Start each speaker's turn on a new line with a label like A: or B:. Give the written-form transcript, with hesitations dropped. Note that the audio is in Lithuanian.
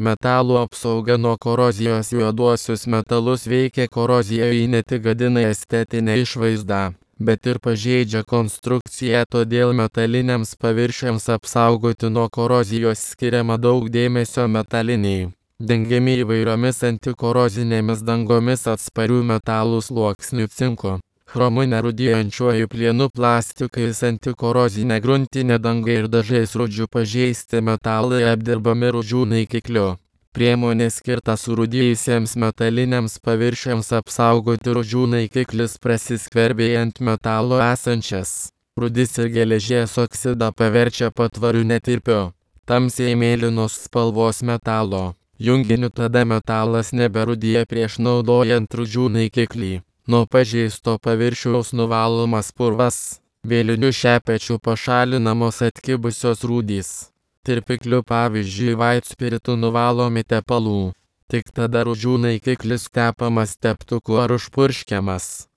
A: Metalų apsauga nuo korozijos. Juoduosius metalus veikia korozija, ji ne tik gadina estetinę išvaizdą, bet ir pažeidžia konstrukciją, todėl metaliniams paviršiams apsaugoti nuo korozijos skiriama daug dėmesio. Metaliniai dengiami įvairiomis antikorozinėmis dangomis atsparių metalų sluoksnių: cinko, chromu, nerūdijančiuoju plienu, plastikais, antikorozinė gruntinė danga ir dažais. Rūdžių pažeisti metalai apdirbami rūdžių naikikliu. Priemonė skirta surūdijusiems metaliniams paviršiams apsaugoti. Rūdžių naikiklis prasiskverbia ant metalo esančias rūdis ir geležies oksidą paverčia patvariu netirpiu, tamsiai mėlynos spalvos metalo junginiu. Tada metalas neberūdija prieš naudojant rūdžių naikiklį. Nuo pažeisto paviršiaus nuvalomas purvas. Vėliniu šepečiu pašalinamos atkibusios rūdys. Tirpikliu, pavyzdžiui vaitspiritu, nuvalomi tepalų. Tik tada rūdžių naikiklis tepamas teptuku ar užpurškiamas.